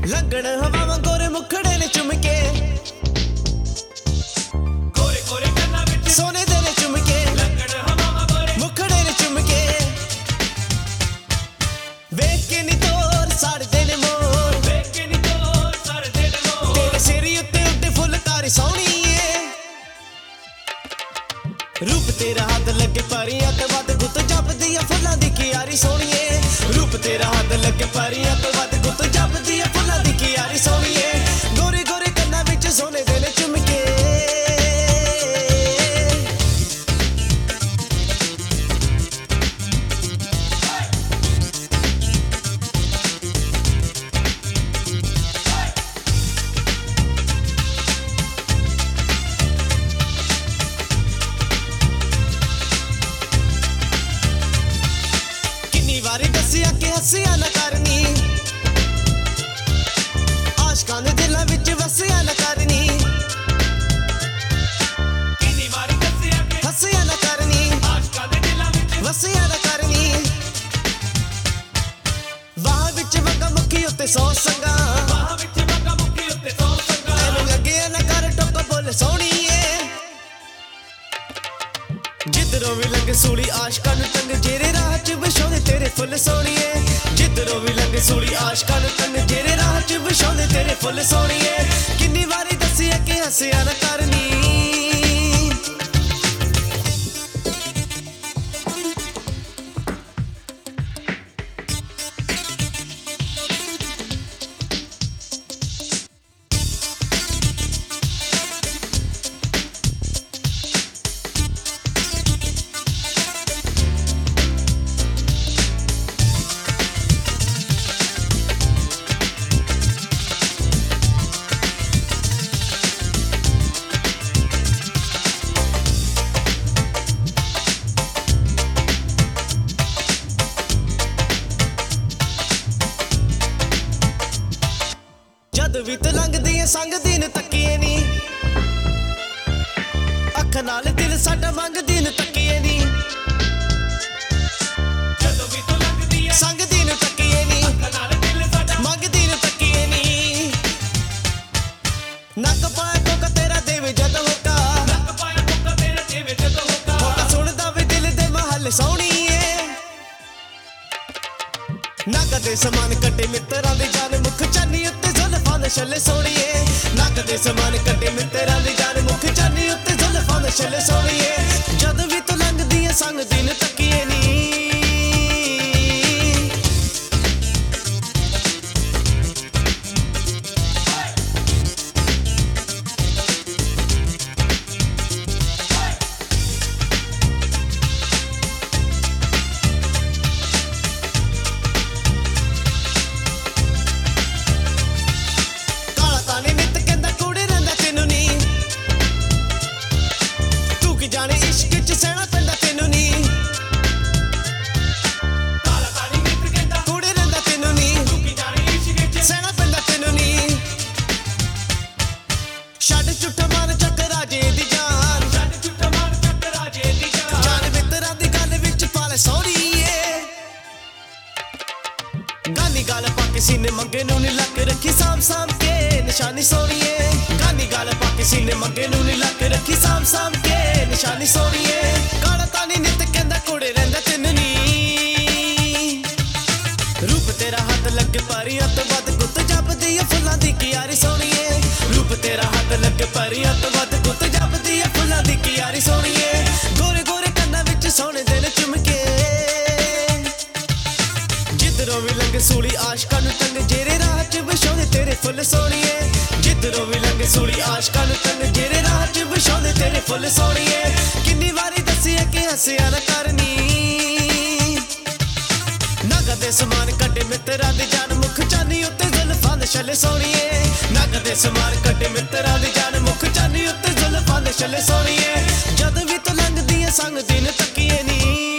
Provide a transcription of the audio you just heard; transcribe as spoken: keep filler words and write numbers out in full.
ਲੰਗਣ ਹਵਾਵਾਂ ਗੋਰੇ ਮੁਖੜੇ ਨੇ ਚੁੰਮ ਕੇ, ਗੋਰੇ ਗੋਰੇ ਕੰਨਾਂ ਵਿੱਚ ਸੋਨੇ ਦੇ ਨੇ ਚੁੰਮ ਕੇ, ਲੰਗਣ ਹਵਾਵਾਂ ਗੋਰੇ ਮੁਖੜੇ ਨੇ ਚੁੰਮ ਕੇ। ਵੇਖ ਕੇ ਨੀ ਤੋਰ ਸੜਦੇ ਨੇ ਮੋਰ, ਵੇਖ ਕੇ ਨੀ ਤੋਰ ਸੜਦੇ ਨੇ ਮੋਰ। ਤੇਰੇ ਸਿਰ ਉੱਤੇ ਉੱਡੇ ਫੁੱਲਕਾਰੀ ਸੋਹਣੀ ਏ, ਰੂਪ ਤੇਰਾ ਹੱਥ ਲੱਗੇ ਪਰੀਆਂ ਤੇ ਵੱਧ ਗੁੱਤ ਜਪਦੀ ਆ ਫੁੱਲਾਂ ਦੀ ਕਿਆਰੀ ਸੋਹਣੀਏ। ਰੂਪ ਤੇਰਾ ਹੱਥ ਲੱਗੇ ਪਰੀਆਂ ਤੇ ਵੱਧ ਗੁੱਤ ਜਪਦੀ ਆ ਫੁੱਲਾਂ ਦੀ ਕਿਆਰੀ ਸੋਹਣੀਏ। ਗੋਰੇ ਗੋਰੇ ਕੰਨਾਂ ਵਿੱਚ ਸੋਨੇ ਦੇ ਨੇ ਚੁੰਮ ਕੇ, ਵਾਰੀ ਦੱਸਿਆ ਕਿ ਹੱਸਿਆ ਨਾ ਕਰਨੀ, ਆਸ਼ਕਾਂ ਦੇ ਦਿਲਾਂ ਵਿੱਚ ਵਸਿਆ ਨਾ ਕਰਨੀ। ਕਿੰਨੀ ਵਾਰੀ ਦੱਸਿਆ ਕਿ ਹੱਸਿਆ ਨਾ ਕਰਨੀ, ਆਸ਼ਕਾਂ ਦੇ ਦਿਲਾਂ ਵਿੱਚ ਵਸਿਆ ਨਾ ਕਰਨੀ। ਵਾਹ ਵਿੱਚ ਵਗਾ ਮੁੱਕੀ ਉੱਤੇ ਸੌ ਸੰਗਾ, ਬਾਹਾਂ ਵਿੱਚ ਵਗਾ ਮੁੱਕੀ ਉੱਤੇ ਸੌ ਸੰਗਾ। ਐਨੂੰ ਲੱਗਿਆ ਨਾ ਕਰ ਟੋਕਾ ਬੋਲ ਸੋਹਣੀਏ। ਜਿੱਧਰੋਂ ਵੀ ਲੰਘ ਸੂਲੀ ਆਸ਼ਕਾਂ ਨੂੰ ਤੰਗ, ਜਿਹੜੇ ਰਾਹ ਚ ਵਿਛਾਉਂਦੇ ਤੇਰੇ ਫੁੱਲ ਸੋਹਣੀਏ। ਜਿੱਧਰੋਂ ਵੀ ਲੰਘ ਸੂਲੀ ਆਸ਼ਕਾਂ ਨੂੰ ਤੰਗ, ਜਿਹੜੇ ਰਾਹ ਚ ਵਿਛਾਉਂਦੇ ਤੇਰੇ ਫੁੱਲ ਸੋਹਣੀਏ। ਕਿੰਨੀ ਵਾਰੀ ਦੱਸਿਆ ਕਿ ਹੱਸਿਆ ਨਾ ਕਰਨੀ, ਜਦ ਵੀ ਤੇ ਲੰਘਦੀ ਏ ਸੰਗਦੀ ਨੂੰ ਤੱਕੀਏ ਨੀ, ਅੱਖ ਨਾਲ ਦਿਲ ਸਾਡਾ ਮੰਗਦੀ ਨੂੰ ਤੱਕੀਏ ਨੀ। ਜਦੋਂ ਵੀ ਤੂੰ ਲੰਘਦੀ ਏ ਸੰਗਦੀ ਨੂੰ ਤੱਕੀਏ ਨੀ, ਅੱਖਾਂ ਨਾਲ ਦਿਲ ਸਾਡਾ ਮੰਗਦੀ ਨੂੰ ਤੱਕੀਏ ਨੀ। ਨੱਕ ਪਾਇਆ ਕੋਕਾ ਤੇਰਾ ਦੇਵੇ ਜਦ ਹੋਕਾ, ਨੱਕ ਪਾਇਆ ਮੁੱਕਾ ਤੇਰਾ ਦੇਵੇ ਜਦੋਂ ਹੋਕਾ। ਹੋਕਾ ਸੁਣਦਾ ਵੀ ਦਿਲ ਦੇ ਮਹੱਲ ਸੋਹਣੀਏ। ਨੱਕ ਦੇ ਸਮਾਨ ਕੱਢੇ ਮਿੱਤਰਾਂ ਦੀ ਜਾਨ, ਮੁਖ ਚਾਨੀ ਉੱਤੇ ਜ਼ੁਲਫਾਂ ਦੇ ਛੱਲੇ ਸੋਹਣੀਏ। ਨੱਕ ਦੇ ਸਮਾਨ ਕੱਢੇ ਮਿੱਤਰਾਂ ਦੀ ਜਾਨ, ਮੁਖ ਚਾਨੀ ਉੱਤੇ ਜ਼ੁਲਫਾਂ ਦੇ ਛੱਲੇ ਸੋਹਣੀਏ। ਜਦ ਵੀ ਤੂੰ ਲੰਘਦੀ ਏ ਸੰਗਦੀ ਨੂੰ ਤੱਕੀਏ ਨੀ, ਕਾਲਾ ਤਾਣੀ ਨਿੱਤ ਕਹਿੰਦਾ ਕੁੜੇ ਰਹਿੰਦਾ ਤੈਨੂੰ ਨੀ, ਤੂੰ ਕੀ ਜਾਣੇ ਇਸ਼ਕ ਚ ਸਹਿਣਾ ਪੈਂਦਾ ਤੈਨੂੰ ਨੀ। ਕਾਲਾ ਤਾਣੀ ਨਿੱਤ ਕਹਿੰਦਾ ਕੁੜੇ ਰਹਿੰਦਾ ਤੈਨੂੰ ਨੀ, ਤੂੰ ਕੀ ਜਾਣੇ ਇਸ਼ਕ ਵਿੱਚ ਸਹਿਣਾ ਪੈਂਦਾ ਤੈਨੂੰ ਨੀ। ਛੱਡ ਝੂਠਾ ਮਾਰ ਚੱਕ ਰਾਜੇ ਦੀ ਜਾਨ, ਛੱਡ ਝੂਠਾ ਮਾਰ ਚੱਕ ਰਾਜੇ ਦੀ ਜਾਨ। ਜਾਨ ਮਿੱਤਰਾਂ ਦੀ ਗੱਲ ਵਿੱਚ ਪਾਲੇ ਸੋਹਣੀਏ। ਗਾਨੀ ਗਾਲ ਪਾ ਕੇ ਸੀਨੇ ਮੰਗੇ ਨੂੰ ਨੀ ਲੱਕ ਰੱਖੀ ਸਾਂਭ ਸਾਂਭ ਕੇ ਨਿਸ਼ਾਨੀ ਸੋਹਣੀਏ। ਗਾਨੀ ਗਾਲ ਪਾ ਕੇ ਸੀਨੇ ਮੰਗੇ ਨੂੰ ਨੀ ਲੱਕ ਰੱਖੀ ਸਾਂਭ ਸਾਂਭ ਕੇ ਨਿਸ਼ਾਨੀ ਸੋਹਣੀਏ। ਕਾਲਾ ਤਾਣੀ ਨਿੱਤ ਕਹਿੰਦਾ ਕੁੜੇ ਰਹਿੰਦਾ ਤੈਨੂੰ ਨੀ, ਰੂਪ ਤੇਰਾ ਹੱਥ ਲੱਗੇ ਪਰੀਆਂ ਤੋਂ ਵੱਧ ਗੁੱਤ ਜਪਦੀ ਆ ਫੁੱਲਾਂ ਦੀ ਕਿਆਰੀ ਸੋਹਣੀਏ। ਰੂਪ ਤੇਰਾ ਹੱਥ ਲੱਗੇ ਪਰੀਆਂ ਤੋਂ ਵੱਧ ਗੁੱਤ ਜਪਦੀ ਆ ਫੁੱਲਾਂ ਦੀ ਕਿਆਰੀ ਸੋਹਣੀਏ। ਗੋਰੇ ਗੋਰੇ ਕੰਨਾਂ ਵਿੱਚ ਸੋਨੇ ਦੇ ਨੇ ਚੁੰਮ ਕੇ, ਜਿੱਧਰੋਂ ਵੀ ਲੰਘ ਸੂਲੀ ਆਸ਼ਕਾਂ ਨੂੰ ਤੰਗ, ਜਿਹੜੇ ਰਾਹ ਚ ਵਿਛਾਉਂਦੇ ਤੇਰੇ ਫੁੱਲ ਸੋਹਣੀਏ। ਜਿੱਧਰੋਂ ਵੀ ਲੰਘ ਸੂਲੀ ਆਸ਼ਕਾਂ ਨੂੰ ਤੰਗ, ਜਿਹੜੇ ਰਾਹ ਚ ਵਿਛਾਉਂਦੇ ਤੇਰੇ ਫੁੱਲ ਸੋਹਣੀਏ। ਕਿੰਨੀ ਵਾਰੀ ਦੱਸਿਆ ਕਿ ਹੱਸਿਆ ਨਾ ਕਰਨੀ, ਨੱਕ ਦੇ ਸਮਾਨ ਕੱਢੇ ਮਿੱਤਰਾਂ ਦੀ ਜਾਨ, ਮੁਖ ਚਾਨੀ ਉੱਤੇ ਜ਼ੁਲਫਾਂ ਦੇ ਛੱਲੇ ਸੋਹਣੀਏ। ਨੱਕ ਦੇ ਸਮਾਨ ਕੱਢੇ ਮਿੱਤਰਾਂ ਦੀ ਜਾਨ, ਮੁਖ ਚਾਨੀ ਉੱਤੇ ਜ਼ੁਲਫਾਂ ਦੇ ਛੱਲੇ ਸੋਹਣੀਏ। ਜਦ ਵੀ ਤੂੰ ਲੰਘਦੀ ਏ ਸੰਗਦੀ ਨੂੰ ਤੱਕੀਏ ਨੀ।